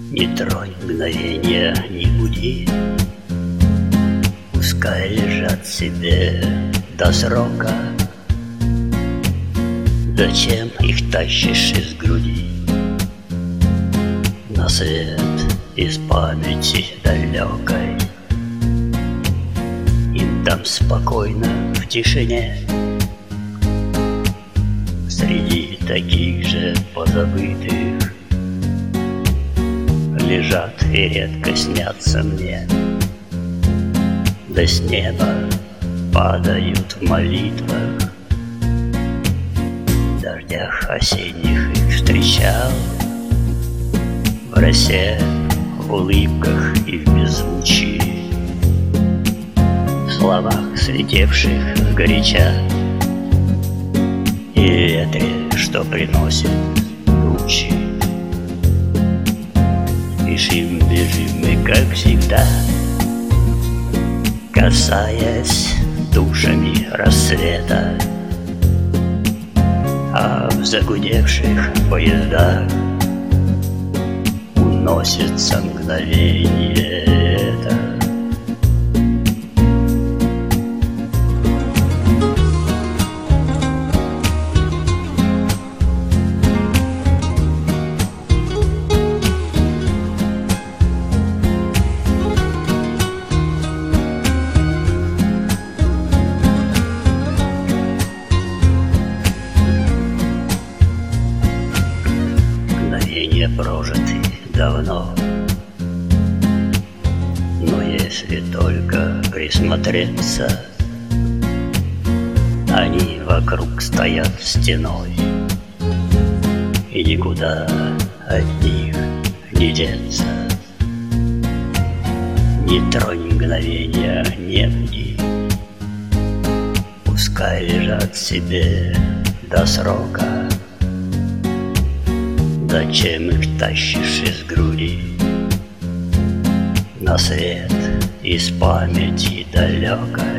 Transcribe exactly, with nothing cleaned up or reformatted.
Не тронь мгновенья, не буди, пускай лежат себе до срока. Зачем их тащишь из груди на свет из памяти далекой? Им там спокойно в тишине, среди таких же позабытых лежат и редко снятся мне. Да с неба падают в молитвах, в дождях осенних их встречал, в росе, в улыбках и в беззвучии, в словах, слетевших сгоряча, и ветре, что приносит тучи. Спешим, бежим мы, как всегда, касаясь душами рассвета, а в загудевших поездах уносится мгновение это. Прожиты давно, но если только присмотреться, они вокруг стоят стеной, и никуда от них не деться. Не тронь мгновенья, не буди, пускай лежат себе до срока. Зачем их тащишь из груди на свет из памяти далекой?